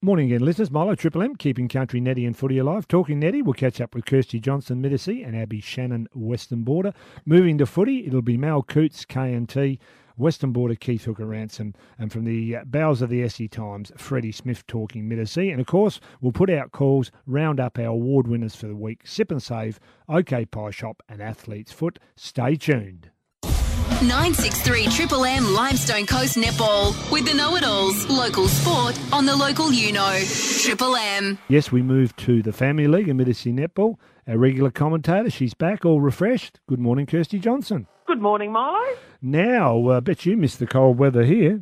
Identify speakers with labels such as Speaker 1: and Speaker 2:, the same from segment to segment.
Speaker 1: Morning again, listeners. Milo, Triple M, keeping country, netty and footy alive. Talking netty, we'll catch up with Kirsty Johnson, Middassy, and Abby Shannon, Western Border. Moving to footy, it'll be Mal Coots, K&T, Western Border, Keith Hooker Ransom, and from the bowels of the Essie Times, Freddie Smith talking Middassy. And of course, we'll put out calls, round up our award winners for the week, Sip and Save, OK Pie Shop, and Athlete's Foot. Stay tuned.
Speaker 2: 963 Triple M Limestone Coast Netball with the know-it-alls, local sport on the local Triple M.
Speaker 1: Yes, we moved to the Family League in Middassy Netball. Our regular commentator, she's back, all refreshed. Good morning, Kirsty Johnson.
Speaker 3: Good morning, Milo.
Speaker 1: Now, I bet you missed the cold weather here.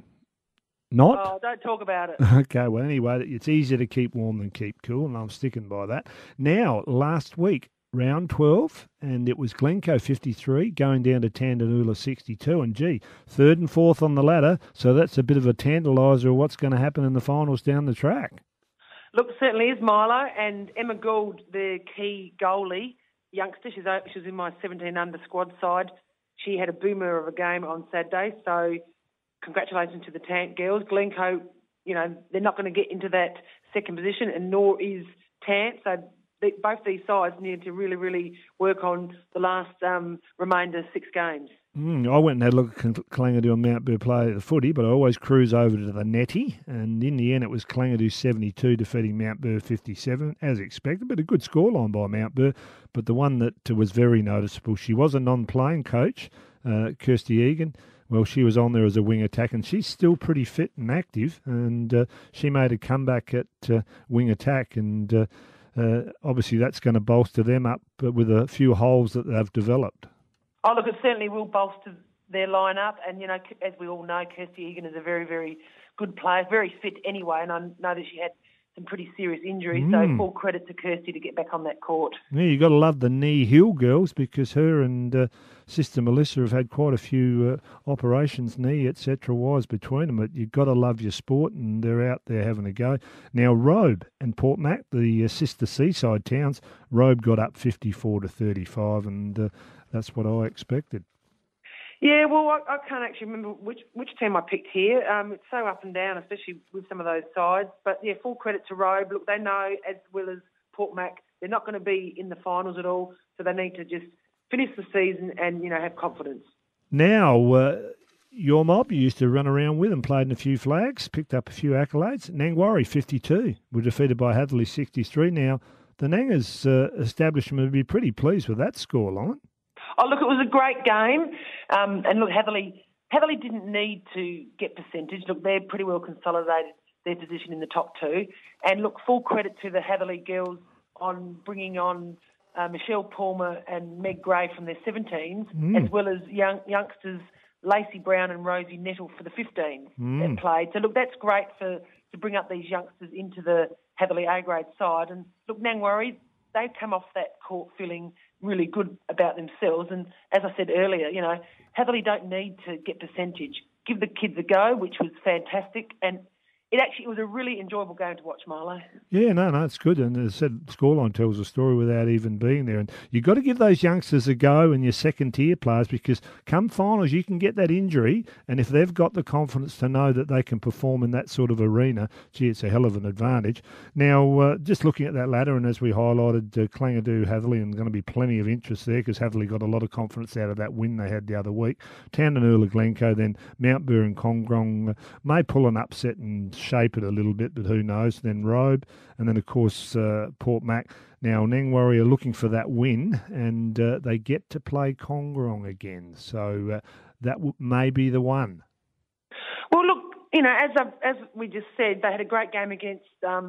Speaker 1: Not?
Speaker 3: Oh, don't talk about it.
Speaker 1: Okay, well, anyway, it's easier to keep warm than keep cool, and I'm sticking by that. Now, last week, round 12, and it was Glencoe 53 going down to Tandanoola 62, and third and fourth on the ladder, so that's a bit of a tantaliser of what's going to happen in the finals down the track.
Speaker 3: Look, certainly is, Milo, and Emma Gould, the key goalie, youngster, she was in my 17 under squad side. She had a boomer of a game on Saturday, so congratulations to the Tant girls. Glencoe, they're not going to get into that second position, and nor is Tant, so both these sides need to really, really work on the last remainder 6 games.
Speaker 1: I went and had a look at Clangadoo and Mount Burr play the footy, but I always cruise over to the netty, and in the end it was Clangadoo 72 defeating Mount Burr 57, as expected, but a good scoreline by Mount Burr. But the one that was very noticeable, she was a non-playing coach, Kirsty Egan. Well, she was on there as a wing attack, and she's still pretty fit and active, and she made a comeback at wing attack, and obviously that's going to bolster them up with a few holes that they've developed.
Speaker 3: Oh, look, it certainly will bolster their lineup. And, as we all know, Kirsty Egan is a very, very good player, very fit anyway. And I know that she had some pretty serious injuries. So full credit to Kirsty to get back on that court.
Speaker 1: Yeah, you've got to love the Knee Hill girls, because her and Sister Melissa have had quite a few operations, knee, etc. wise between them. But you've got to love your sport, and they're out there having a go. Now, Robe and Port Mac, the sister seaside towns, Robe got up 54 to 35, and that's what I expected. Yeah,
Speaker 3: well, I can't actually remember which team I picked here. It's so up and down, especially with some of those sides. But, yeah, full credit to Robe. Look, they know, as well as Port Mac, they're not going to be in the finals at all, so they need to just finish the season and, have confidence.
Speaker 1: Now, your mob you used to run around with and played in a few flags, picked up a few accolades. Nangwarry 52 were defeated by Hatherley 63. Now, the Nangers establishment would be pretty pleased with that scoreline.
Speaker 3: Oh, look, it was a great game. And look, Hatherley didn't need to get percentage. Look, they're pretty well consolidated their position in the top 2. And look, full credit to the Hatherley girls on bringing on Michelle Palmer and Meg Gray from their 17s, as well as youngsters Lacey Brown and Rosie Nettle for the 15s that played. So, look, that's great to bring up these youngsters into the Hatherley A-grade side. And, look, Nangwarry, they've come off that court feeling really good about themselves. And as I said earlier, Hatherley don't need to get percentage. Give the kids a go, which was fantastic. And it was a really enjoyable game to watch, Milo.
Speaker 1: Yeah, no, it's good. And as I said, scoreline tells a story without even being there. And you've got to give those youngsters a go and your second-tier players, because come finals, you can get that injury. And if they've got the confidence to know that they can perform in that sort of arena, it's a hell of an advantage. Now, just looking at that ladder, and as we highlighted, Clangadoo, Hatherley, and going to be plenty of interest there, because Hatherley got a lot of confidence out of that win they had the other week. Tandanoola, Glencoe, then Mount Burr and Congrong may pull an upset and shape it a little bit, but who knows. Then Robe, and then of course Port Mac. Now Nangwarry are looking for that win, and they get to play Congrong again, so that may be the one.
Speaker 3: Well, look, as we just said, they had a great game against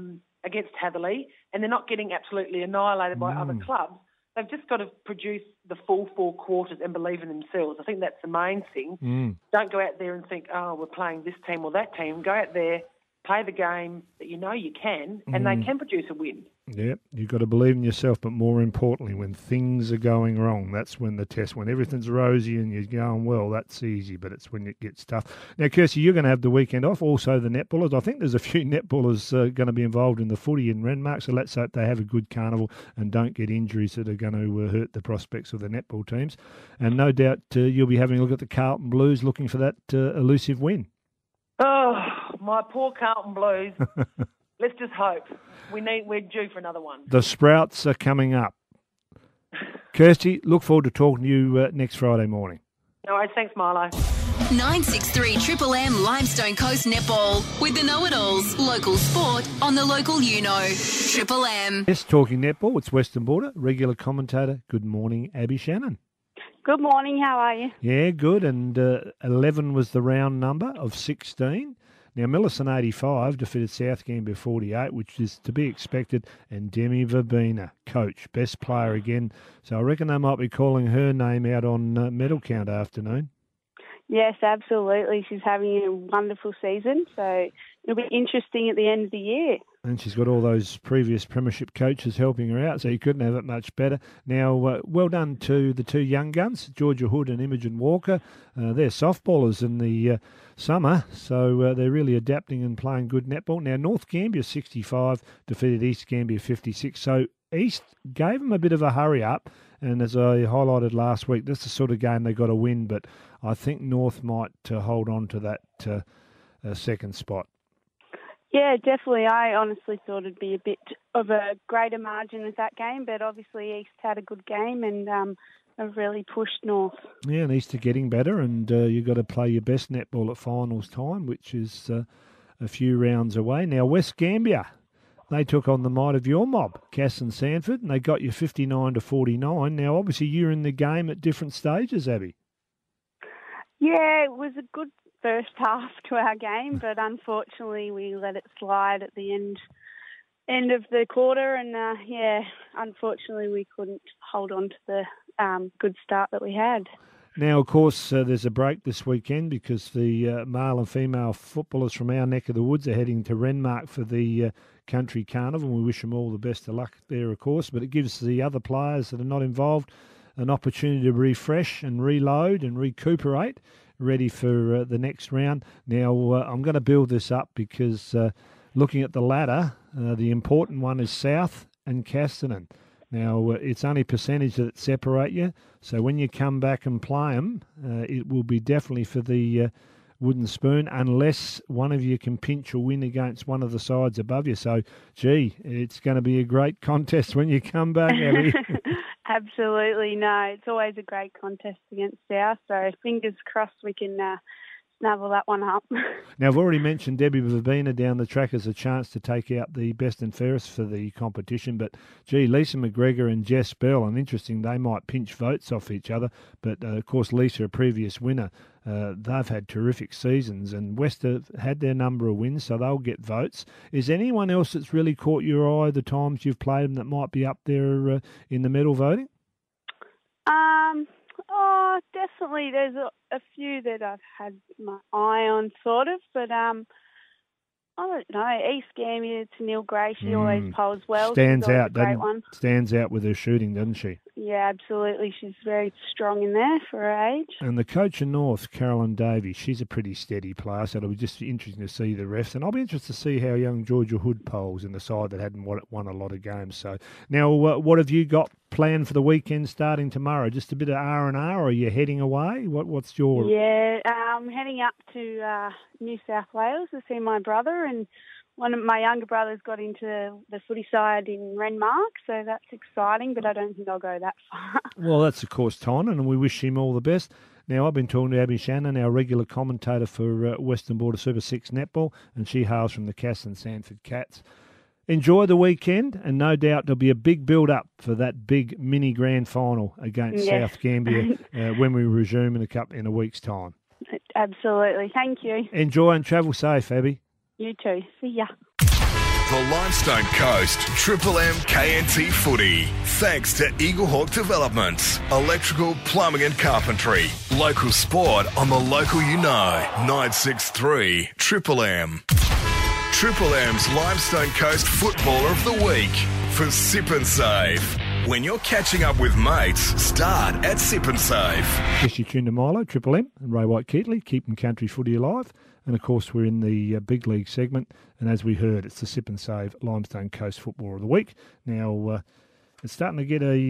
Speaker 3: Hatherley, and they're not getting absolutely annihilated by other clubs. They've just got to produce the full 4 quarters and believe in themselves. I think that's the main thing. Don't go out there and think, we're playing this team or that team. Go out there, play the game that you can, and they can produce a win.
Speaker 1: Yeah, you've got to believe in yourself, but more importantly, when things are going wrong, that's when the test, when everything's rosy and you're going well, that's easy, but it's when it gets tough. Now, Kirsty, you're going to have the weekend off, also the netballers. I think there's a few netballers going to be involved in the footy in Renmark, so let's hope they have a good carnival and don't get injuries that are going to hurt the prospects of the netball teams. And no doubt you'll be having a look at the Carlton Blues, looking for that elusive win.
Speaker 3: Oh, my poor Carlton Blues. Let's just hope. We're due for another one.
Speaker 1: The Sprouts are coming up. Kirsty, look forward to talking to you next Friday morning.
Speaker 3: No worries. Thanks, Milo.
Speaker 2: 963 Triple M Limestone Coast Netball with the know-it-alls. Local sport on the local you know. Triple M.
Speaker 1: Yes, talking netball, it's Western Border. Regular commentator, good morning, Abby Shannon.
Speaker 4: Good morning, how are you?
Speaker 1: Yeah, good. And 11 was the round number of 16. Now, Millicent 85 defeated South Gambier 48, which is to be expected. And Demi Verbena, coach, best player again. So I reckon they might be calling her name out on medal count afternoon.
Speaker 4: Yes, absolutely. She's having a wonderful season, so it'll be interesting at the end of the year.
Speaker 1: And she's got all those previous premiership coaches helping her out, so you couldn't have it much better. Now, well done to the two young guns, Georgia Hood and Imogen Walker. They're softballers in the summer, so they're really adapting and playing good netball. Now, North Gambier 65 defeated East Gambier 56, so East gave them a bit of a hurry up, and as I highlighted last week, that's the sort of game they've got to win, but I think North might hold on to that second spot.
Speaker 4: Yeah, definitely. I honestly thought it'd be a bit of a greater margin with that game, but obviously East had a good game and have really pushed North. Yeah,
Speaker 1: and East are getting better, and you've got to play your best netball at finals time, which is a few rounds away. Now, West Gambier, they took on the might of your mob, Cass and Sanford, and they got you 59-49. Now, obviously, you're in the game at different stages, Abby.
Speaker 4: Yeah, it was a good first half to our game, but unfortunately we let it slide at the end of the quarter, and unfortunately we couldn't hold on to the good start that we had.
Speaker 1: Now, of course, there's a break this weekend because the male and female footballers from our neck of the woods are heading to Renmark for the Country Carnival, and we wish them all the best of luck there, of course, but it gives the other players that are not involved an opportunity to refresh and reload and recuperate, ready for the next round. Now, I'm going to build this up because looking at the ladder, the important one is South and Casterton. Now, it's only percentage that separate you, so when you come back and play them, it will be definitely for the wooden spoon unless one of you can pinch or win against one of the sides above you. So, gee, it's going to be a great contest when you come back, Abby.
Speaker 4: Absolutely. No, it's always a great contest against South, so fingers crossed we can snuggle that one up.
Speaker 1: Now, I've already mentioned Debbie Verbena down the track as a chance to take out the best and fairest for the competition, but, gee, Lisa McGregor and Jess Bell, and interesting, they might pinch votes off each other, but, of course, Lisa, a previous winner, they've had terrific seasons, and West have had their number of wins, so they'll get votes. Is anyone else that's really caught your eye the times you've played them that might be up there in the medal voting?
Speaker 4: Definitely. There's a few that I've had my eye on, sort of, but I don't know. East Gambier, Neil Gray, she always polls well.
Speaker 1: Stands out, stands out with her shooting, doesn't she?
Speaker 4: Yeah, absolutely. She's very strong in there for her age.
Speaker 1: And the coach in North, Carolyn Davies, she's a pretty steady player, so it'll be just interesting to see the refs. And I'll be interested to see how young Georgia Hood polls in the side that hadn't won a lot of games. So now, what have you got planned for the weekend starting tomorrow? Just a bit of R&R, or are you heading away? What's your...
Speaker 4: Yeah, I'm heading up to New South Wales to see my brother, and one of my younger brothers got into the footy side in Renmark, so that's exciting, but I don't think I'll go that far. Well,
Speaker 1: that's, of course, Tynan, and we wish him all the best. Now, I've been talking to Abby Shannon, our regular commentator for Western Border Super 6 Netball, and she hails from the Cass and Sanford Cats. Enjoy the weekend, and no doubt there'll be a big build-up for that big mini grand final against South Gambier when we resume in a week's time.
Speaker 4: Absolutely. Thank you.
Speaker 1: Enjoy and travel safe, Abby.
Speaker 4: You too. See ya.
Speaker 5: The Limestone Coast Triple M KNT Footy. Thanks to Eaglehawk Developments, electrical, plumbing and carpentry. Local sport on the local you know. 963 Triple M. Triple M's Limestone Coast Footballer of the Week for Sip and Save. When you're catching up with mates, start at Sip and Save.
Speaker 1: Yes, you tuned to Milo, Triple M, and Ray White-Keatley, keeping country footy alive. And, of course, we're in the big league segment. And as we heard, it's the Sip and Save Limestone Coast Footballer of the Week. Now, it's starting to get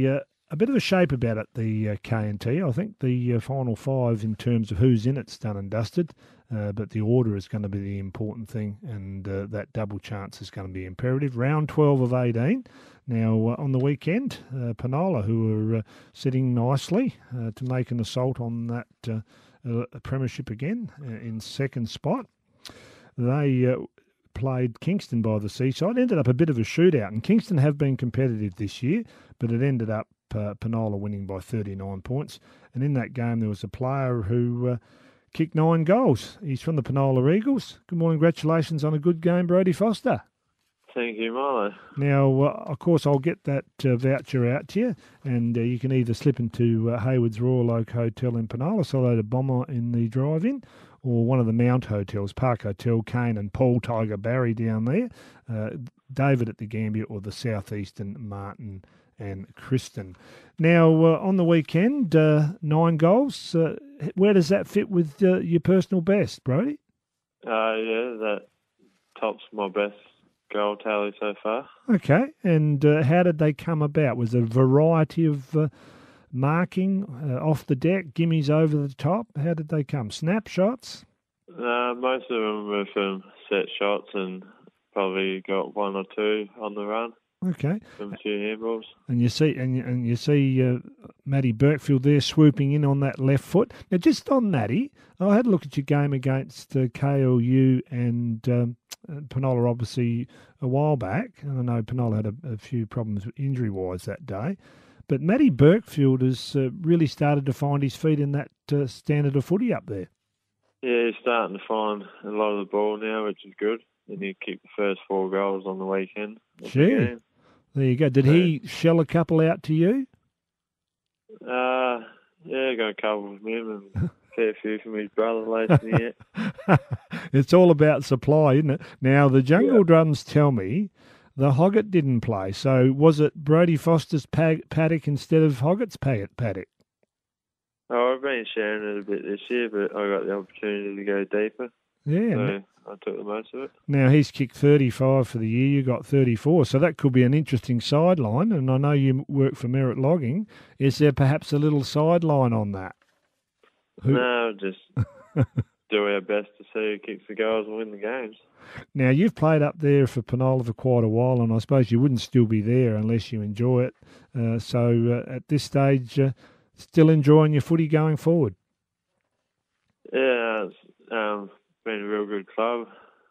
Speaker 1: a bit of a shape about it, the K&T. I think the final five in terms of who's in it's done and dusted, but the order is going to be the important thing, and that double chance is going to be imperative. Round 12 of 18. Now, on the weekend, Penola, who are sitting nicely to make an assault on that premiership again in second spot. They played Kingston by the Seaside. Ended up a bit of a shootout, and Kingston have been competitive this year, but it ended up Penola winning by 39 points. And in that game, there was a player who kicked 9 goals. He's from the Penola Eagles. Good morning, congratulations on a good game, Brodie Foster.
Speaker 6: Thank you, Marlo.
Speaker 1: Now, of course, I'll get that voucher out to you, and you can either slip into Hayward's Royal Oak Hotel in Penola, so load a bomber in the drive-in, or one of the Mount Hotels, Park Hotel, Kane and Paul Tiger Barry down there, David at the Gambia, or the Southeastern Martin and Kristen. Now, on the weekend, 9 goals. Where does that fit with your personal best, Brodie?
Speaker 6: Yeah, that tops my best goal tally so far.
Speaker 1: Okay, and how did they come about? Was there a variety of marking off the deck, gimmies over the top? How did they come? Snapshots?
Speaker 6: Most of them were from set shots, and probably got 1 or 2 on the run.
Speaker 1: Okay.
Speaker 6: From 2 handballs.
Speaker 1: And you see Matty Burkfield there swooping in on that left foot. Now, just on Matty, I had a look at your game against KLU and Penola, obviously, a while back. And I know Penola had a few problems injury-wise that day. But Matty Burkfield has really started to find his feet in that standard of footy up there.
Speaker 6: Yeah, he's starting to find a lot of the ball now, which is good. And he kicked the first 4 goals on the weekend.
Speaker 1: Gee, there you go. Did he shell a couple out to you?
Speaker 6: Yeah, I got a couple from him and a fair few from his brother later in the year.
Speaker 1: It's all about supply, isn't it? Now, the Jungle Drums tell me the Hoggett didn't play. So was it Brodie Foster's paddock instead of Hoggett's paddock?
Speaker 6: Oh, I've been sharing it a bit this year, but I got the opportunity to go deeper.
Speaker 1: Yeah.
Speaker 6: So I took the most of it.
Speaker 1: Now, he's kicked 35 for the year. You got 34. So that could be an interesting sideline. And I know you work for Merit Logging. Is there perhaps a little sideline on that?
Speaker 6: No, just do our best to see who kicks the goals and win the games.
Speaker 1: Now, you've played up there for Penola for quite a while, and I suppose you wouldn't still be there unless you enjoy it. So at this stage, still enjoying your footy going forward?
Speaker 6: Yeah, it's been a real good club,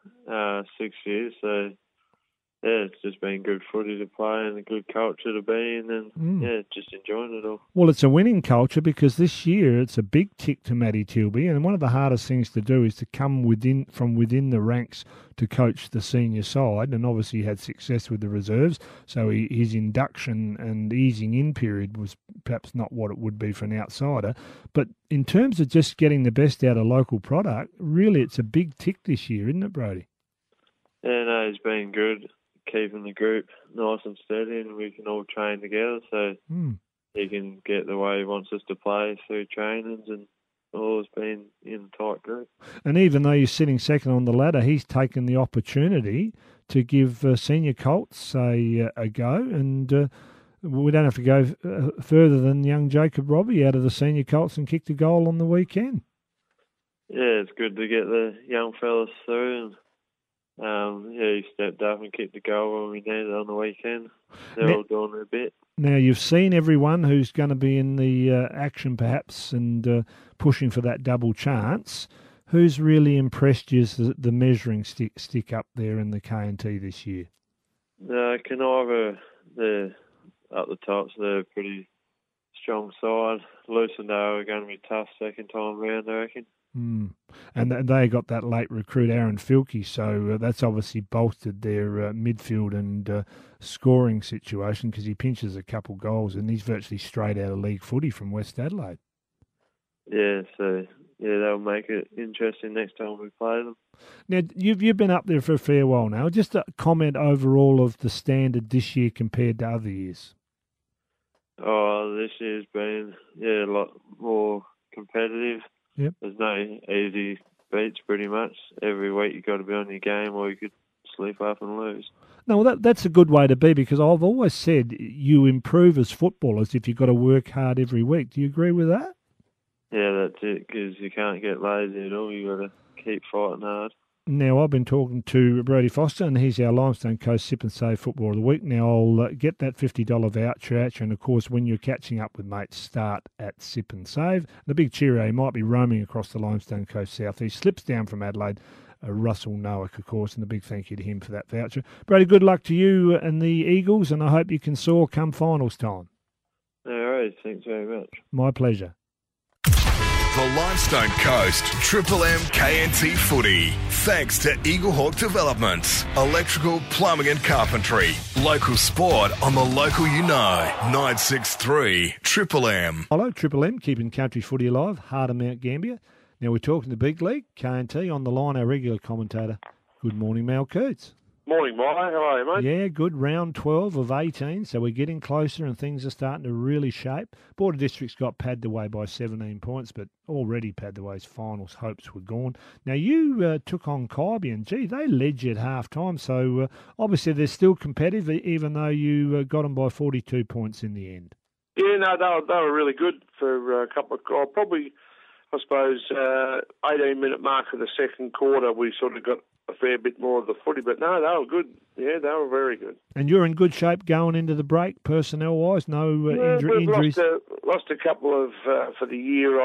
Speaker 6: 6 years. So, yeah, it's just been good footy to play and a good culture to be in, and, just enjoying it all.
Speaker 1: Well, it's a winning culture because this year it's a big tick to Matty Tilby, and one of the hardest things to do is to come from within the ranks to coach the senior side, and obviously he had success with the reserves, so his induction and easing in period was perhaps not what it would be for an outsider. But in terms of just getting the best out of local product, really it's a big tick this year, isn't it, Brodie?
Speaker 6: Yeah, no, it's been good, keeping the group nice and steady, and we can all train together, so he can get the way he wants us to play through trainings, and always been in a tight group. And
Speaker 1: even though you're sitting second on the ladder, he's taken the opportunity to give senior Colts a go, and we don't have to go further than young Jacob Robbie out of the senior Colts and kicked a goal on the weekend. Yeah,
Speaker 6: it's good to get the young fellas through, and he stepped up and kicked a goal when we needed it on the weekend. They're all doing their bit.
Speaker 1: Now, you've seen everyone who's going to be in the action perhaps and pushing for that double chance. Who's really impressed you as the measuring stick up there in the K&T this year?
Speaker 6: Canova, they're up the top, so they're a pretty strong side. Lucindale are going to be tough second time round, I reckon.
Speaker 1: And they got that late recruit, Aaron Filkey, so that's obviously bolstered their midfield and scoring situation because he pinches a couple goals and he's virtually straight out of league footy from West Adelaide.
Speaker 6: Yeah, so they'll make it interesting next time we play them.
Speaker 1: Now, you've been up there for a fair while now. Just a comment overall of the standard this year compared to other years.
Speaker 6: Oh, this year's been a lot more competitive.
Speaker 1: Yep.
Speaker 6: There's no easy beats pretty much. Every week you've got to be on your game or you could sleep up and lose.
Speaker 1: No, well, that's a good way to be, because I've always said you improve as footballers if you've got to work hard every week. Do you agree with that?
Speaker 6: Yeah, that's it, because you can't get lazy at all. You got to keep fighting hard.
Speaker 1: Now, I've been talking to Brodie Foster, and he's our Limestone Coast Sip and Save Footballer of the Week. Now, I'll get that $50 voucher out you, and of course, when you're catching up with mates, start at Sip and Save. The big cheerio, he might be roaming across the Limestone Coast South. He slips down from Adelaide, Russell Noack, of course, and a big thank you to him for that voucher. Brodie, good luck to you and the Eagles, and I hope you can soar come finals time.
Speaker 6: No worries, thanks very much.
Speaker 1: My pleasure.
Speaker 5: The Limestone Coast Triple M KNT Footy. Thanks to Eaglehawk Developments, electrical, plumbing and carpentry. Local sport on the local 963 Triple M.
Speaker 1: Hello, Triple M, keeping country footy alive, heart of Mount Gambier. Now we're talking the big league, KNT, on the line, our regular commentator. Good morning, Mal Coots.
Speaker 7: Morning, Mike. How are you, mate?
Speaker 1: Yeah, good. Round 12 of 18, so we're getting closer and things are starting to really shape. Border District's got padded away by 17 points, but already padded away's finals hopes were gone. Now, you took on Kaiby, and gee, they led you at half-time, so obviously they're still competitive, even though you got them by 42 points in the end.
Speaker 7: Yeah, no, they were really good for a couple of... probably, I suppose, 18-minute mark of the second quarter, we sort of got a fair bit more of the footy, but no, they were good. Yeah, they were very good.
Speaker 1: And you're in good shape going into the break, personnel-wise? No injuries?
Speaker 7: We've lost a couple of, for the year,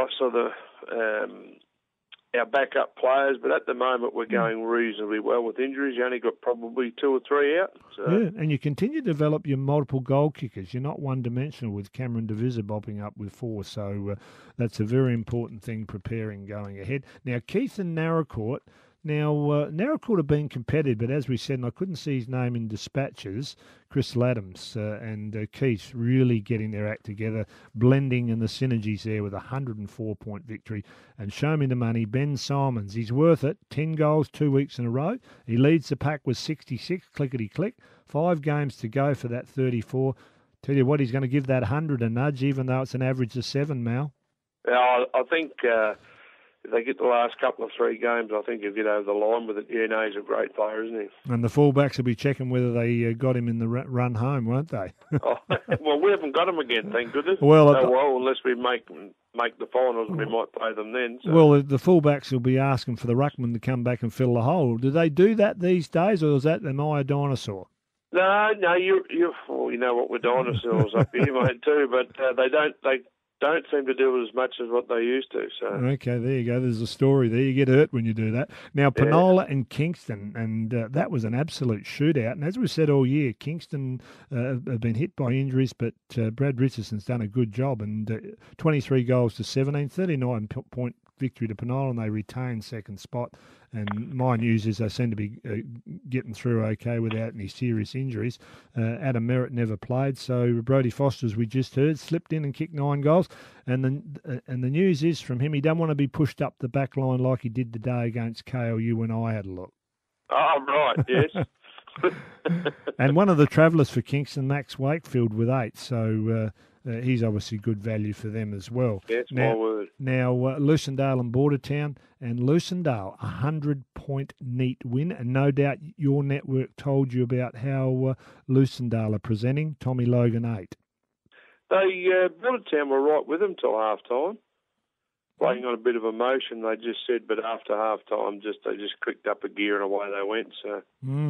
Speaker 7: our backup players, but at the moment we're going reasonably well with injuries. You only got probably 2 or 3 out. So.
Speaker 1: Yeah, and you continue to develop your multiple goal kickers. You're not one-dimensional with Cameron Devisa bopping up with 4, so that's a very important thing preparing going ahead. Now, Keith and Narracourt. Now, Narracourt have been competitive, but as we said, and I couldn't see his name in dispatches, Crystal Adams and Keith really getting their act together, blending in the synergies there with a 104-point victory. And show me the money, Ben Simons, he's worth it, 10 goals 2 weeks in a row. He leads the pack with 66, clickety-click, 5 games to go for that 34. Tell you what, he's going to give that 100 a nudge, even though it's an average of 7, Mal.
Speaker 7: Yeah, I think... if they get the last couple of 3 games, I think he'll get over the line with it. Yeah, no, he's a great player, isn't he?
Speaker 1: And the fullbacks will be checking whether they got him in the run home, won't they?
Speaker 7: Well, we haven't got him again, thank goodness.
Speaker 1: Well,
Speaker 7: unless we make the finals, we might play them then. So.
Speaker 1: Well, the fullbacks will be asking for the ruckman to come back and fill the hole. Do they do that these days, or is that am I a dinosaur?
Speaker 7: No, you know what, we're dinosaurs up here, mate, too, but they don't seem to do as much as what they used to. So
Speaker 1: okay, there you go. There's a story there. You get hurt when you do that. Now, Penola and Kingston, and that was an absolute shootout. And as we said all year, Kingston have been hit by injuries, but Brad Richardson's done a good job. And 23 goals to 17, 39-point victory to Penola, and they retain second spot. And my news is they seem to be getting through okay without any serious injuries. Adam Merritt never played, so Brodie Foster, as we just heard, slipped in and kicked 9 goals. And the news is from him, he don't want to be pushed up the back line like he did today against KLU when I had a look.
Speaker 7: Oh, right, yes.
Speaker 1: And one of the travellers for Kingston, Max Wakefield, with 8, so... he's obviously good value for them as well.
Speaker 7: Yes, my word.
Speaker 1: Now, Lucendale and Bordertown, and Lucendale, 100-point neat win, and no doubt your network told you about how Lucendale are presenting. Tommy Logan 8.
Speaker 7: Bordertown were right with them till half-time. Playing on a bit of emotion, they just said, but after half-time, they just clicked up a gear and away they went. So,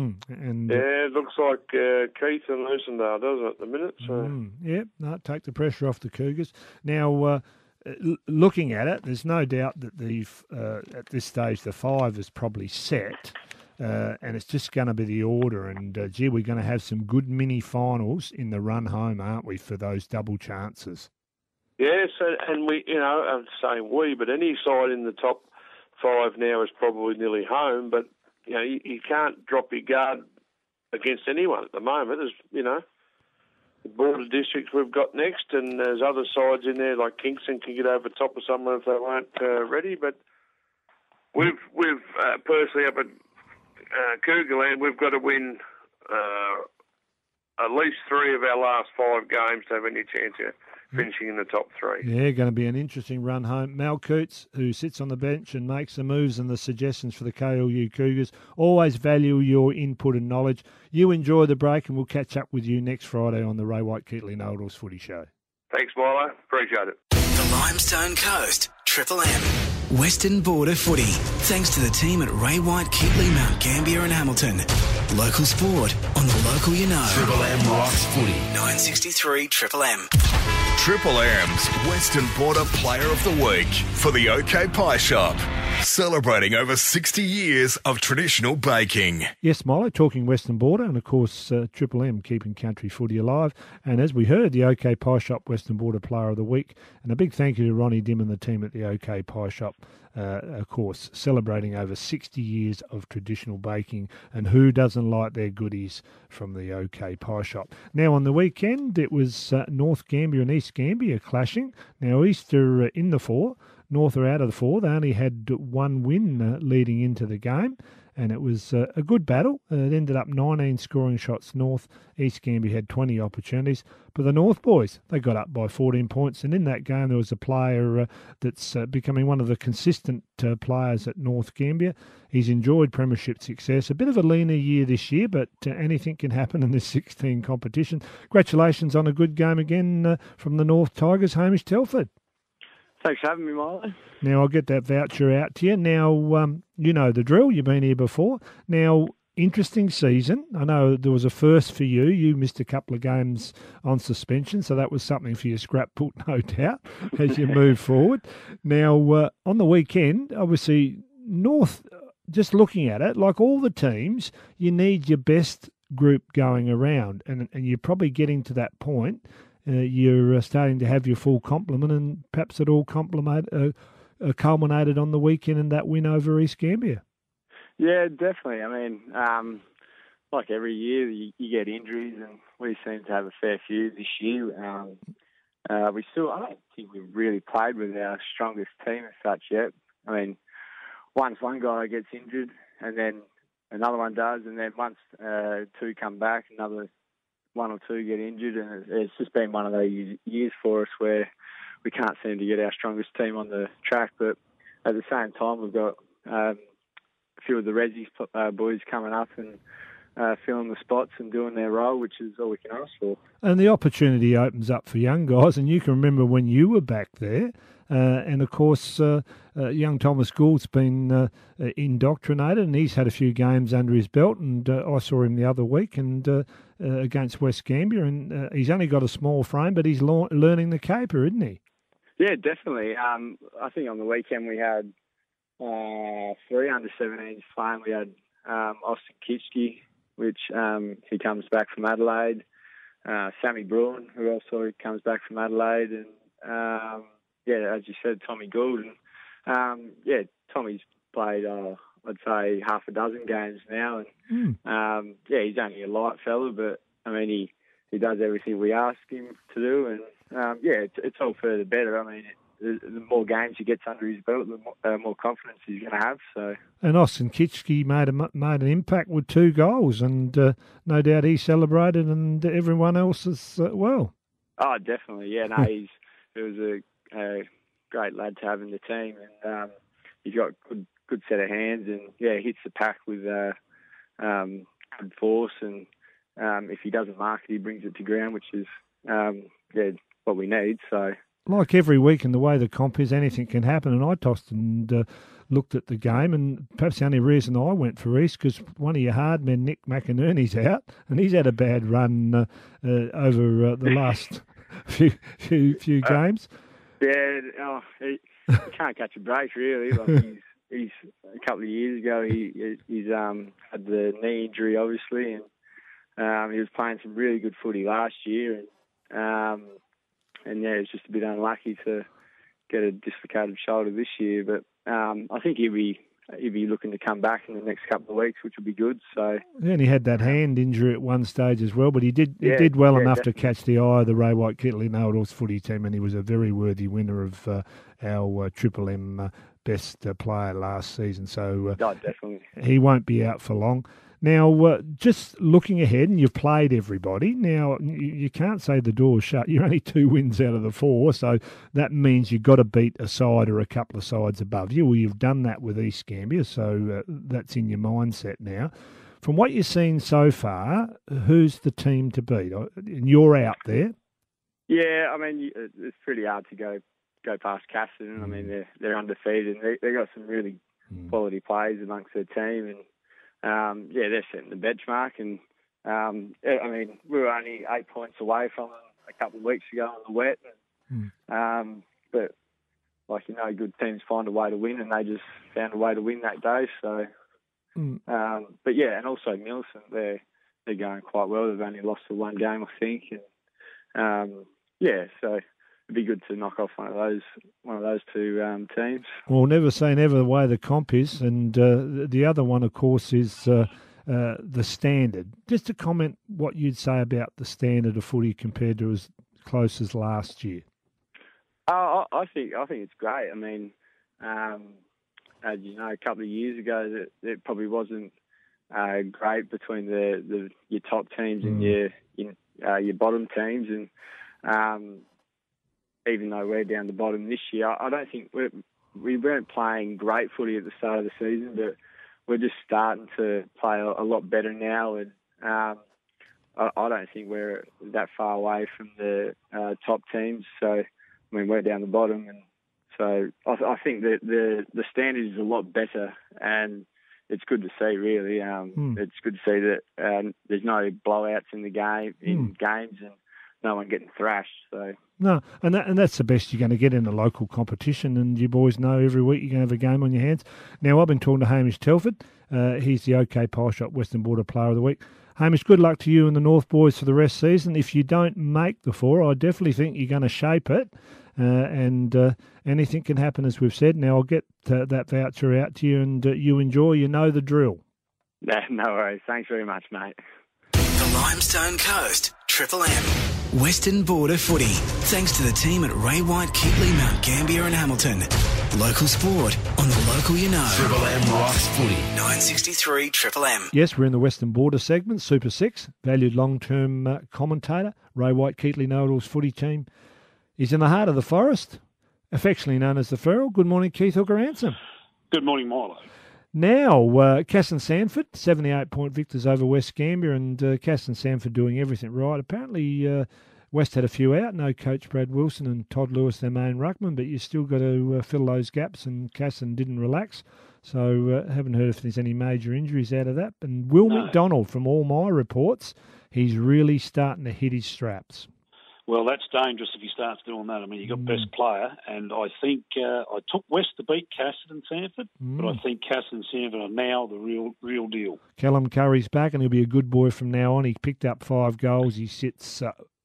Speaker 7: it looks like Keith and Lucendale, doesn't it, at the minute? So,
Speaker 1: take the pressure off the Cougars. Now, looking at it, there's no doubt that at this stage the 5 is probably set, and it's just going to be the order. And we're going to have some good mini finals in the run home, aren't we, for those double chances?
Speaker 7: Yes, and we, I'm saying we, but any side in the top 5 now is probably nearly home. But you can't drop your guard against anyone at the moment. There's, the Border Districts we've got next, and there's other sides in there like Kingston can get over top of someone if they weren't ready. But we've personally up at Cougarland, we've got to win at least 3 of our last 5 games to have any chance of finishing in the top 3.
Speaker 1: Yeah, going to be an interesting run home. Mal Coots, who sits on the bench and makes the moves and the suggestions for the KLU Cougars. Always value your input and knowledge. You enjoy the break, and we'll catch up with you next Friday on the Ray White Keatley Know-It-Alls Footy Show.
Speaker 7: Thanks, Milo. Appreciate it.
Speaker 8: The Limestone Coast, Triple M. Western Border Footy. Thanks to the team at Ray White, Keatley, Mount Gambier and Hamilton. Local sport on the local you know.
Speaker 5: Triple M rocks footy.
Speaker 8: 963 Triple M.
Speaker 5: Triple M's Western Border Player of the Week for the OK Pie Shop. Celebrating over 60 years of traditional baking.
Speaker 1: Yes, Milo, talking Western Border, and of course Triple M keeping country footy alive. And as we heard, the OK Pie Shop Western Border Player of the Week. And a big thank you to Ronnie Dim and the team at the OK Pie Shop. Of course, celebrating over 60 years of traditional baking, and who doesn't like their goodies from the OK Pie Shop. Now, on the weekend, it was North Gambier and East Gambier clashing. Now, East are in the 4, North are out of the 4. They only had one win leading into the game, and it was a good battle. It ended up 19 scoring shots North. East Gambier had 20 opportunities. But the North boys, they got up by 14 points. And in that game, there was a player that's becoming one of the consistent players at North Gambier. He's enjoyed premiership success. A bit of a leaner year this year, but anything can happen in this 16 competition. Congratulations on a good game again from the North Tigers, Hamish Telford.
Speaker 9: Thanks for having me, Milo.
Speaker 1: Now, I'll get that voucher out to you. Now, you know the drill. You've been here before. Now, interesting season. I know there was a first for you. You missed a couple of games on suspension, so that was something for your scrapbook, no doubt, as you move forward. Now, on the weekend, obviously, North, just looking at it, like all the teams, you need your best group going around, and you're probably getting to that point. You're starting to have your full complement, and perhaps it all culminated on the weekend in that win over East Gambier.
Speaker 9: Yeah, definitely. I mean, like every year, you get injuries, and we seem to have a fair few this year. I don't think we've really played with our strongest team as such yet. I mean, once one guy gets injured, and then another one does, and then once two come back, another one or two get injured, and it's just been one of those years for us where we can't seem to get our strongest team on the track. But at the same time, we've got a few of the Resi boys coming up and filling the spots and doing their role, which is all we can ask for.
Speaker 1: And the opportunity opens up for young guys, and you can remember when you were back there. And, of course, young Thomas Gould's been indoctrinated, and he's had a few games under his belt, and I saw him the other week and against West Gambier, and he's only got a small frame, but he's learning the caper, isn't he?
Speaker 9: Yeah, definitely. I think on the weekend we had 3 under-17s playing. We had Austin Kitschke, which he comes back from Adelaide, Sammy Bruin, who also comes back from Adelaide, and as you said, Tommy Gould. And, Tommy's played, I'd say, half a dozen games now. And, he's only a light fella, but, I mean, he does everything we ask him to do. And, it's all further better. I mean, the more games he gets under his belt, the more confidence he's going to have. So. And
Speaker 1: Austin Kitschke made an impact with 2 goals, and no doubt he celebrated, and everyone else as well.
Speaker 9: Oh, definitely, yeah. No, he was a great lad to have in the team, and he's got good set of hands, and he hits the pack with good force, and if he doesn't mark it, he brings it to ground, which is what we need. So,
Speaker 1: like every week in the way the comp is, anything can happen, and I tossed and looked at the game, and perhaps the only reason I went for East because one of your hard men, Nick McInerney's out, and he's had a bad run over the last few games.
Speaker 9: Yeah, he can't catch a break really. Like he's a couple of years ago he's had the knee injury obviously, and he was playing some really good footy last year, and it's just a bit unlucky to get a dislocated shoulder this year. But I think he'll be looking to come back in the next couple of weeks, which will be good. So
Speaker 1: and he had that hand injury at one stage as well, but he did well enough to catch the eye of the Ray White Keatley Know-It-Alls footy team, and he was a very worthy winner of our Triple M best player last season. So
Speaker 9: definitely
Speaker 1: he won't be out for long. Now, just looking ahead, and you've played everybody. Now, you can't say the door's shut. You're only 2 wins out of the 4, so that means you've got to beat a side or a couple of sides above you. Well, you've done that with East Gambia, so that's in your mindset now. From what you've seen so far, who's the team to beat? And you're out there.
Speaker 9: Yeah, I mean, it's pretty hard to go past Cassidy. I mean, they're undefeated. And they got some really quality players amongst their team, and they're setting the benchmark. And I mean, we were only 8 points away from them a couple of weeks ago on the wet. But good teams find a way to win, and they just found a way to win that day. So, but yeah, and also Millicent, they're going quite well. They've only lost to one game, I think, and so it'd be good to knock off one of those two teams.
Speaker 1: Well, never say never the way the comp is, and the other one, of course, is the standard. Just to comment what you'd say about the standard of footy compared to as close as last year.
Speaker 9: I think it's great. I mean, as you know, a couple of years ago, it probably wasn't great between your top teams and your bottom teams, and even though we're down the bottom this year, I don't think we weren't playing great footy at the start of the season, but we're just starting to play a lot better now, and I don't think we're that far away from the top teams. So, I mean, we're down the bottom, and so I think that the standard is a lot better, and it's good to see, really. It's good to see that there's no blowouts in the games, and no one getting thrashed. So
Speaker 1: no, and that's the best you're going to get in a local competition, and you boys know every week you're going to have a game on your hands. Now, I've been talking to Hamish Telford. He's the OK Pie Shop Western Border Player of the Week. Hamish, good luck to you and the North boys for the rest of the season. If you don't make the 4, I definitely think you're going to shape it, and anything can happen, as we've said. Now, I'll get that voucher out to you, and you enjoy. You know the drill.
Speaker 9: No worries. Thanks very much, mate.
Speaker 8: The Limestone Coast, Triple M. Western Border Footy. Thanks to the team at Ray White, Keighley, Mount Gambier and Hamilton. Local sport on the local you know.
Speaker 5: Triple M rocks footy.
Speaker 8: 963 Triple M.
Speaker 1: Yes, we're in the Western Border segment, Super 6. Valued long-term commentator, Ray White, Keighley Know-It-All's footy team. He's in the heart of the forest, affectionately known as the Feral. Good morning, Keith Hooker-Ransom.
Speaker 10: Good morning, Milo.
Speaker 1: Now, Cass and Sanford, 78-point victors over West Gambia, and Cass and Sanford doing everything right. Apparently, West had a few out. No coach Brad Wilson and Todd Lewis, their main ruckman, but you still got to fill those gaps, and Casson didn't relax. So haven't heard if there's any major injuries out of that. And Will McDonald, from all my reports, he's really starting to hit his straps.
Speaker 10: Well, that's dangerous if he starts doing that. I mean, you got best player, and I think I took West to beat Cassidy and Sanford, but I think Cassidy and Sanford are now the real deal.
Speaker 1: Callum Curry's back, and he'll be a good boy from now on. He picked up 5 goals. He sits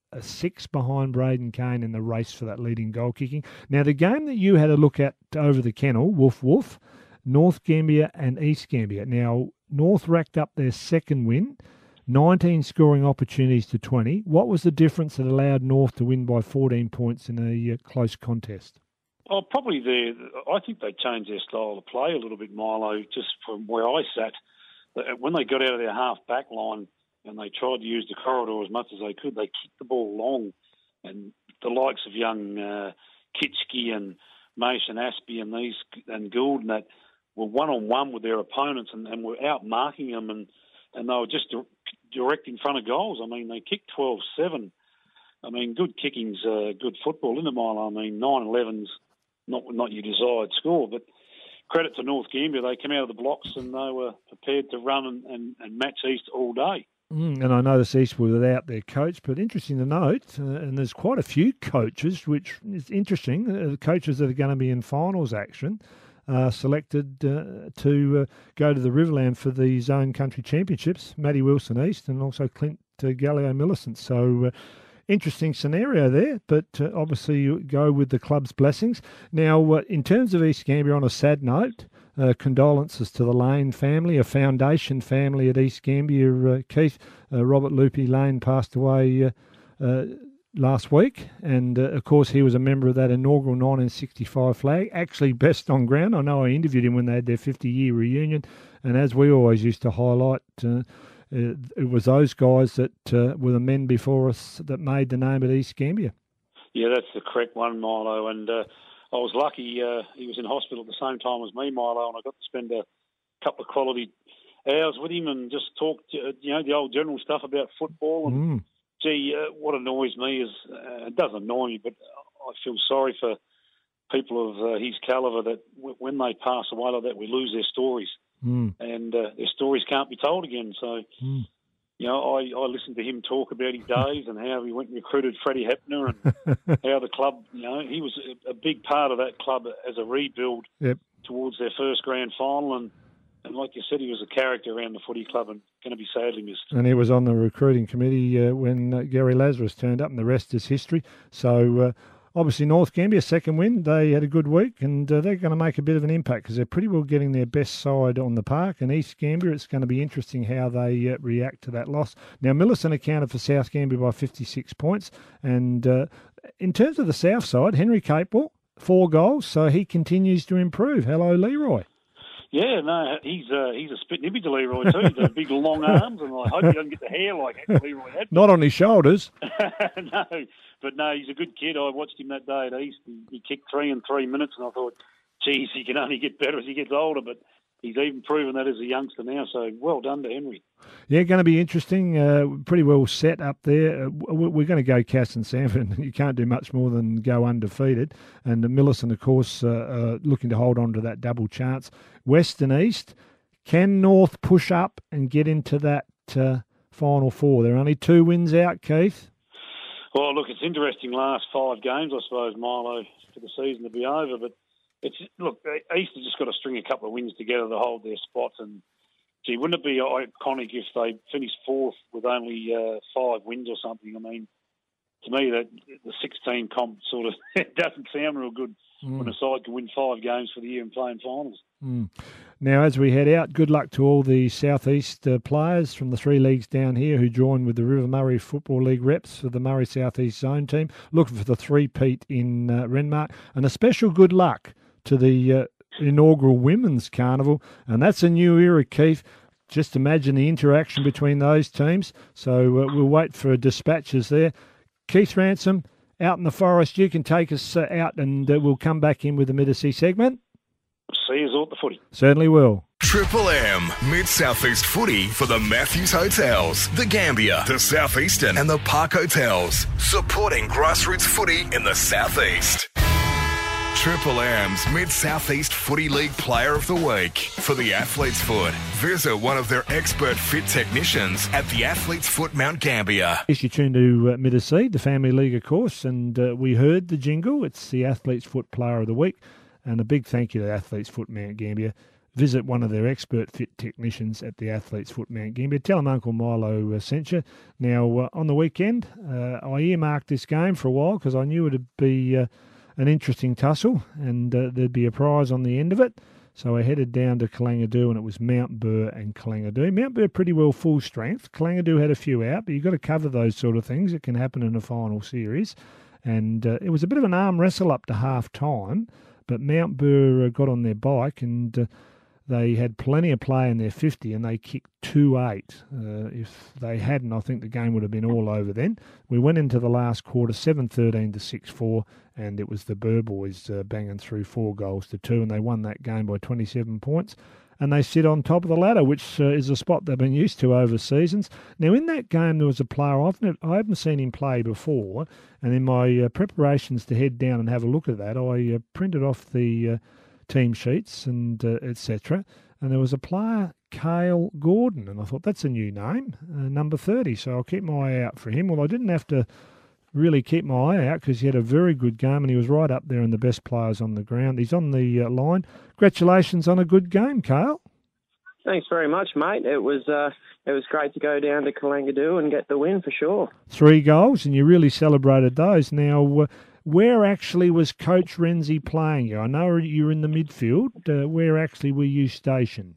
Speaker 1: 6 behind Braden Kane in the race for that leading goal kicking. Now, the game that you had a look at over the kennel, Woof, North Gambia and East Gambia. Now, North racked up their second win, 19 scoring opportunities to 20. What was the difference that allowed North to win by 14 points in a close contest?
Speaker 10: Oh, probably I think they changed their style of play a little bit, Milo, just from where I sat. When they got out of their half-back line and they tried to use the corridor as much as they could, they kicked the ball long. And the likes of young Kitschke and Mason Aspie and Gould and that were one-on-one with their opponents and were out-marking them, and they were just direct in front of goals. I mean, they kicked 12-7. I mean, good kicking's good football, isn't it, Milo? I mean, 9-11's not your desired score, but credit to North Gambia. They came out of the blocks and they were prepared to run and match East all day.
Speaker 1: And I noticed East were without their coach, but interesting to note, and there's quite a few coaches, which is interesting, the coaches that are going to be in finals action, selected to go to the Riverland for the Zone Country Championships, Matty Wilson East and also Clint Gallio Millicent. So interesting scenario there, but obviously you go with the club's blessings. Now, in terms of East Gambia, on a sad note, condolences to the Lane family, a foundation family at East Gambia. Keith, Robert Loopy Lane passed away last week, and of course he was a member of that inaugural 1965 flag, actually best on ground. I know I interviewed him when they had their 50-year reunion, and as we always used to highlight, it was those guys that were the men before us that made the name at East Gambia.
Speaker 10: Yeah, that's the correct one, Milo, and I was lucky he was in hospital at the same time as me, Milo, and I got to spend a couple of quality hours with him and just talk, the old general stuff about football. And gee, what annoys me is, it doesn't annoy me, but I feel sorry for people of his calibre that when they pass away like that, we lose their stories. And their stories can't be told again. So, I listened to him talk about his days and how he went and recruited Freddie Hepner and how the club, he was a big part of that club as a rebuild towards their first grand final. And like you said, he was a character around the footy club and going to be sadly missed.
Speaker 1: And he was on the recruiting committee when Gary Lazarus turned up, and the rest is history. So, obviously, North Gambia, second win. They had a good week, and they're going to make a bit of an impact because they're pretty well getting their best side on the park. And East Gambia, it's going to be interesting how they react to that loss. Now, Millicent accounted for South Gambia by 56 points. And in terms of the South side, Henry Capewell, 4 goals, so he continues to improve. Hello, Leroy.
Speaker 10: Yeah, no, he's a spitting image of Leroy too. He's got big long arms, and I hope he doesn't get the hair like Leroy had.
Speaker 1: Not on his shoulders.
Speaker 10: No, but no, he's a good kid. I watched him that day at East. He kicked 3 in 3 minutes, and I thought, geez, he can only get better as he gets older. But he's even proven that as a youngster now. So well done to Henry. Yeah,
Speaker 1: going to be interesting. Pretty well set up there. We're going to go Cass and Sanford. You can't do much more than go undefeated. And Millicent, of course, looking to hold on to that double chance. West and East. Can North push up and get into that Final Four? There are only 2 wins out, Keith.
Speaker 10: Well, look, it's interesting last 5 games, I suppose, Milo, for the season to be over. But East have just got to string a couple of wins together to hold their spot. And, gee, wouldn't it be iconic if they finished 4th with only 5 wins or something? I mean, to me, that the 16 comp sort of doesn't sound real good when a side can win 5 games for the year and play in finals.
Speaker 1: Now, as we head out, good luck to all the South East players from the 3 leagues down here who joined with the River Murray Football League reps for the Murray South East Zone team. Looking for the 3-peat in Renmark. And a special good luck to the inaugural Women's Carnival. And that's a new era, Keith. Just imagine the interaction between those teams. So we'll wait for dispatches there. Keith Ransom, out in the forest, you can take us out and we'll come back in with the Mid-Sea segment.
Speaker 10: See you all at the footy.
Speaker 1: Certainly will.
Speaker 5: Triple M, Mid-South East footy for the Matthews Hotels, the Gambia, the Southeastern and the Park Hotels. Supporting grassroots footy in the Southeast. Triple M's Mid-South East Footy League Player of the Week for the Athlete's Foot. Visit one of their expert fit technicians at the Athlete's Foot Mount Gambier.
Speaker 1: Yes, you tuned to Mid-Sea, the Family League, of course, and we heard the jingle. It's the Athlete's Foot Player of the Week. And a big thank you to Athlete's Foot Mount Gambier. Visit one of their expert fit technicians at the Athlete's Foot Mount Gambier. Tell them Uncle Milo sent you. Now, on the weekend, I earmarked this game for a while because I knew it would be an interesting tussle and there'd be a prize on the end of it. So I headed down to Kalangadoo, and it was Mount Burr and Kalangadoo. Mount Burr pretty well full strength. Kalangadoo had a few out, but you've got to cover those sort of things. It can happen in a final series. And it was a bit of an arm wrestle up to half-time. But Mount Burr got on their bike and they had plenty of play in their 50 and they kicked 2-8. If they hadn't, I think the game would have been all over then. We went into the last quarter 7-13 to 6-4 and it was the Burr boys banging through 4 goals to 2 and they won that game by 27 points. And they sit on top of the ladder, which is a spot they've been used to over seasons. Now, in that game, there was a player I haven't seen him play before, and in my preparations to head down and have a look at that, I printed off the team sheets and etc. And there was a player, Cale Gordon, and I thought, that's a new name, number 30, so I'll keep my eye out for him. Well, I didn't have to really keep my eye out because he had a very good game and he was right up there in the best players on the ground. He's on the line. Congratulations on a good game, Cale.
Speaker 11: Thanks very much, mate. It was great to go down to Kalangadoo and get the win for sure. 3
Speaker 1: goals, and you really celebrated those. Now, where actually was Coach Renzi playing you? I know you were in the midfield. Where actually were you stationed?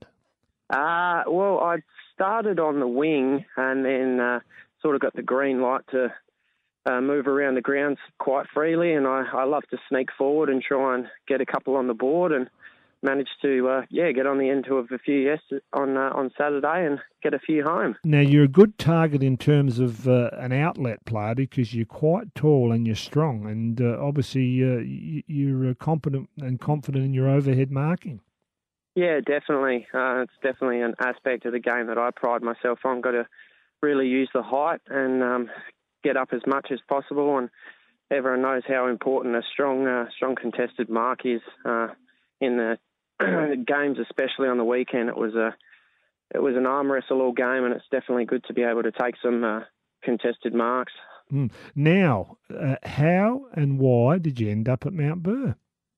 Speaker 11: Well, I started on the wing and then sort of got the green light to move around the grounds quite freely, and I love to sneak forward and try and get a couple on the board, and managed to get on the end of a few on Saturday and get a few home.
Speaker 1: Now, you're a good target in terms of an outlet player because you're quite tall and you're strong, and obviously you're competent and confident in your overhead marking.
Speaker 11: Yeah, definitely. It's definitely an aspect of the game that I pride myself on. Got to really use the height and get up as much as possible, and everyone knows how important a strong contested mark is in the games, especially on the weekend. It was an arm wrestle all game, and it's definitely good to be able to take some contested marks.
Speaker 1: Now, how and why did you end up at Mount Burr?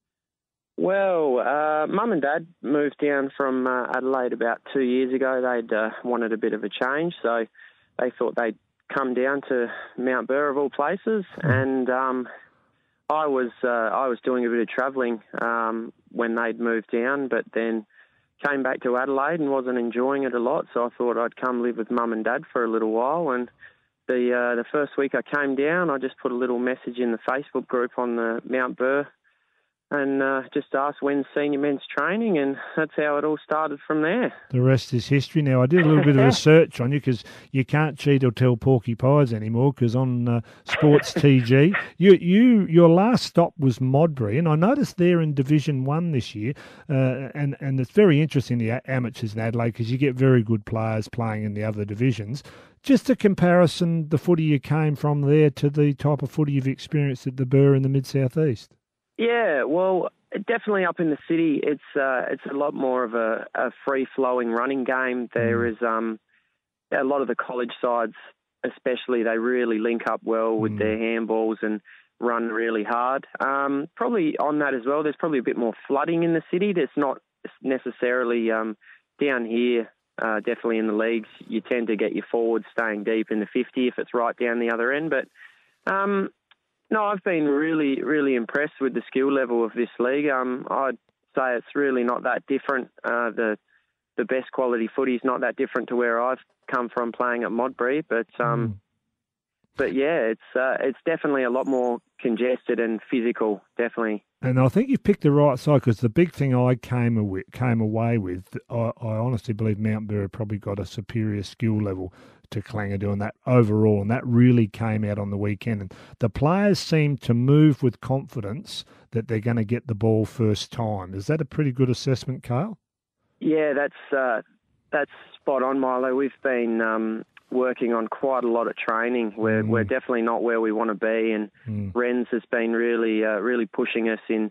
Speaker 11: Well, Mum and Dad moved down from Adelaide about 2 years ago. They'd wanted a bit of a change, so they thought they'd come down to Mount Burr of all places, and I was doing a bit of travelling when they'd moved down, but then came back to Adelaide and wasn't enjoying it a lot, so I thought I'd come live with Mum and Dad for a little while. And the first week I came down, I just put a little message in the Facebook group on the Mount Burr and just asked when's senior men's training, and that's how it all started from there.
Speaker 1: The rest is history. Now, I did a little bit of research on you because you can't cheat or tell porky pies anymore, because on Sports TG, your last stop was Modbury, and I noticed they're in Division 1 this year, and it's very interesting, the amateurs in Adelaide, because you get very good players playing in the other divisions. Just a comparison, the footy you came from there to the type of footy you've experienced at the Burr in the Mid-South East.
Speaker 11: Yeah, well, definitely up in the city, it's a lot more of a free-flowing running game. There is a lot of the college sides, especially, they really link up well with their handballs and run really hard. Probably on that as well, there's probably a bit more flooding in the city. There's not necessarily down here, definitely in the leagues, you tend to get your forwards staying deep in the 50 if it's right down the other end. But no, I've been really, really impressed with the skill level of this league. I'd say it's really not that different. The best quality footy is not that different to where I've come from playing at Modbury. But yeah, it's definitely a lot more congested and physical, definitely.
Speaker 1: And I think you've picked the right side, because the big thing I came away with, I honestly believe Mount Burr probably got a superior skill level to Clangadoo and that overall, and that really came out on the weekend. And the players seem to move with confidence that they're going to get the ball first time. Is that a pretty good assessment, Kyle? Yeah,
Speaker 11: that's spot on, Milo. We've been working on quite a lot of training. We're definitely not where we want to be, and Renz has been really pushing us in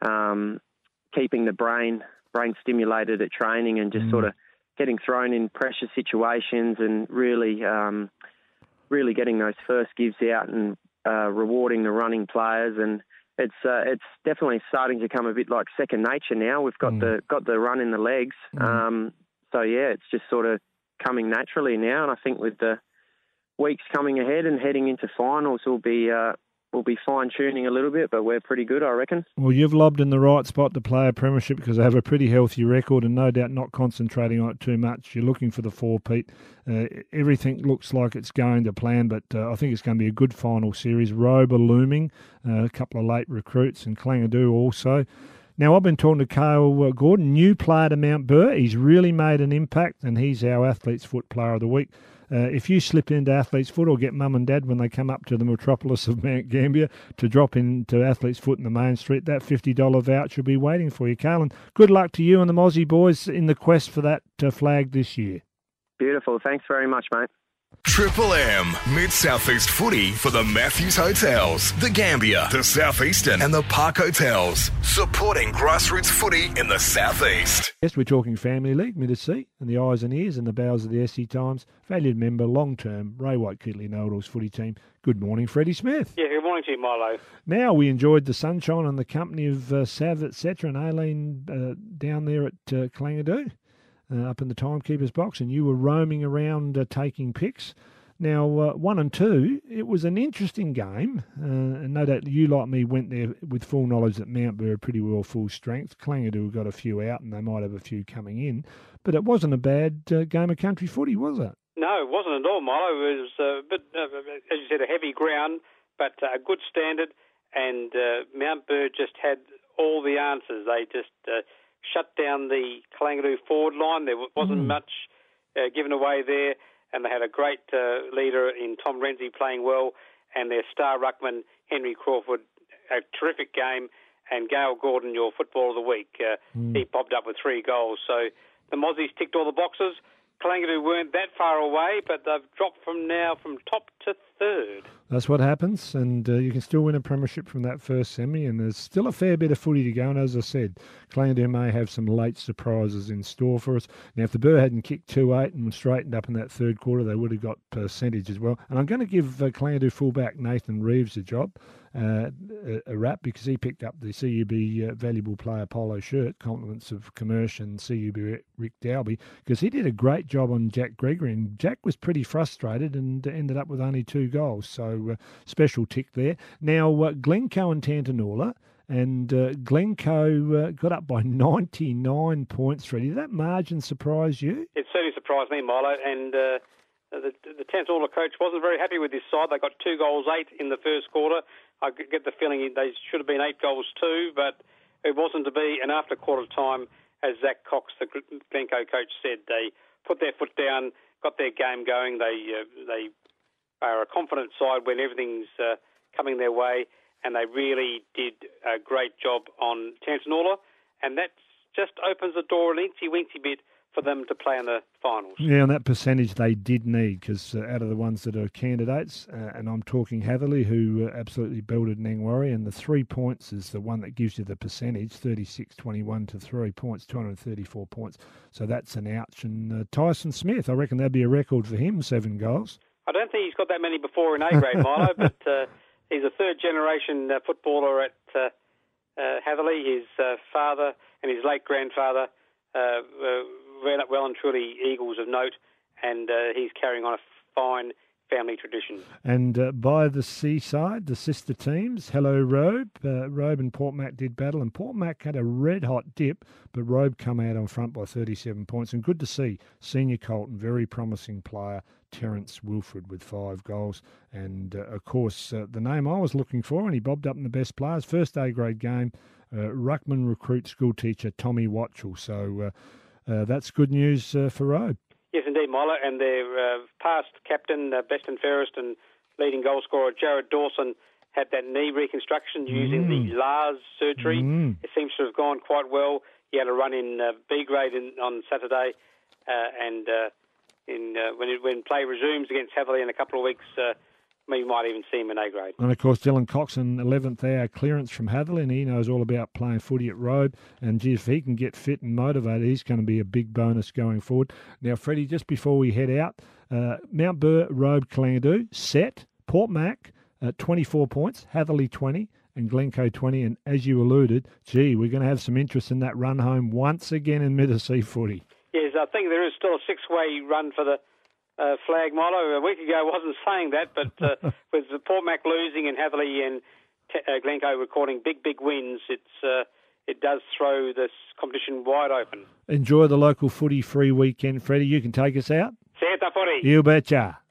Speaker 11: keeping the brain stimulated at training, and just sort of getting thrown in pressure situations, and really getting those first gives out, and rewarding the running players. And it's definitely starting to come a bit like second nature now. We've got the run in the legs. So yeah, it's just sort of coming naturally now, and I think with the weeks coming ahead and heading into finals, we'll be fine-tuning a little bit, but we're pretty good, I reckon. Well, you've lobbed in the right spot to play a premiership, because they have a pretty healthy record, and no doubt not concentrating on it too much. You're looking for the four-peat. Everything looks like it's going to plan, but I think it's going to be a good final series. Rober looming, a couple of late recruits, and Clangadoo also. Now, I've been talking to Kyle Gordon, new player to Mount Burr. He's really made an impact, and he's our Athlete's Foot Player of the Week. If you slip into Athlete's Foot, or get Mum and Dad when they come up to the metropolis of Mount Gambier to drop into Athlete's Foot in the main street, that $50 voucher will be waiting for you, Carl. And good luck to you and the Mozzie boys in the quest for that flag this year. Beautiful. Thanks very much, mate.
Speaker 5: Triple M, Mid-South East footy for the Matthews Hotels, the Gambier, the Southeastern and the Park Hotels, supporting grassroots footy in the Southeast.
Speaker 1: Yes, we're talking Family League, Mid-C, and the eyes and ears and the bowels of the SC Times. Valued member, long-term, Ray White Keatley Know-It-Alls footy team. Good morning, Freddie Smith.
Speaker 12: Yeah, good morning to you, Milo.
Speaker 1: Now, we enjoyed the sunshine and the company of Sav, etc., and Aileen down there at Clangadoo. Up in the timekeeper's box, and you were roaming around taking pics. Now, 1 and 2, it was an interesting game, and no doubt you, like me, went there with full knowledge that Mount Burr are pretty well full strength. Clangadoo got a few out, and they might have a few coming in, but it wasn't a bad game of country footy, was it?
Speaker 12: No, it wasn't at all, Milo. It was a bit, as you said, a heavy ground. but a good standard, and Mount Bird just had all the answers. They just shut down the Kalangadoo forward line. There wasn't much given away there, and they had a great leader in Tom Renzi playing well, and their star ruckman, Henry Crawford, a terrific game, and Gail Gordon, your footballer of the week. He popped up with 3 goals. So the Mozzies ticked all the boxes. Kalangadoo weren't that far away, but they've dropped from top to third.
Speaker 1: That's what happens, and you can still win a premiership from that first semi, and there's still a fair bit of footy to go, and as I said, Kalangadoo may have some late surprises in store for us. Now, if the Burr hadn't kicked 2-8 and straightened up in that third quarter, they would have got percentage as well. And I'm going to give Kalangadoo fullback Nathan Reeves a job, a rap, because he picked up the CUB valuable player polo shirt, compliments of Commercial and CUB Rick Dalby, because he did a great job on Jack Gregory, and Jack was pretty frustrated and ended up with only 2 goals, so special tick there. Now, Glencoe and Tantanoola, and Glencoe got up by 99 points, Freddie. Did that margin surprise you?
Speaker 12: It certainly surprised me, Milo, and the Tantanoola coach wasn't very happy with this side. They got 2 goals, 8 in the first quarter. I get the feeling they should have been 8 goals too, but it wasn't to be. And after quarter time, as Zach Cox, the Glencoe coach, said, they put their foot down, got their game going. They are a confident side when everything's coming their way, and they really did a great job on Tantanoola, and that just opens the door an incy-wincy bit for them to play in the finals.
Speaker 1: Yeah, and that percentage they did need, because out of the ones that are candidates, and I'm talking Hatherley, who absolutely belted Nangwarry, and the 3 points is the one that gives you the percentage, 36-21 to 3 points, 234 points. So that's an ouch. And Tyson Smith, I reckon that'd be a record for him, 7 goals.
Speaker 12: I don't think he's got that many before in A-grade, Milo, but he's a third-generation footballer at Hatherley. His father and his late grandfather well and truly Eagles of note, and he's carrying on a fine family tradition.
Speaker 1: And by the seaside, the sister teams, hello Robe. Robe and Port Mac did battle, and Port Mac had a red-hot dip, but Robe come out on front by 37 points. And good to see senior Colton, very promising player, Terence Wilfred with 5 goals. And, of course, the name I was looking for, and he bobbed up in the best players, first A-grade game, Ruckman recruit school teacher Tommy Watchell. So that's good news for Robe.
Speaker 12: Yes, indeed, Milo. And their past captain, best and fairest and leading goal scorer, Jared Dawson, had that knee reconstruction using the Lars surgery. It seems to have gone quite well. He had a run in B grade on Saturday, and when play resumes against Hatherley in a couple of weeks, we might even see him in A grade.
Speaker 1: And of course, Dylan Coxon, 11th hour clearance from Hatherley, and he knows all about playing footy at Robe. And gee, if he can get fit and motivated, he's going to be a big bonus going forward. Now, Freddie, just before we head out, Mount Burr, Robe, Kalangadoo, set. Port Mac, 24 points, Hatherley 20, and Glencoe 20. And as you alluded, gee, we're going to have some interest in that run home once again in Middlesea footy.
Speaker 12: Yes, I think there is still a 6-way run for the flag, Milo. A week ago I wasn't saying that, but with the Port Mac losing and Hatherley and Glencoe recording big wins, it does throw this competition wide open.
Speaker 1: Enjoy the local footy free weekend, Freddie. You can take us out.
Speaker 12: See you, footy.
Speaker 1: You betcha.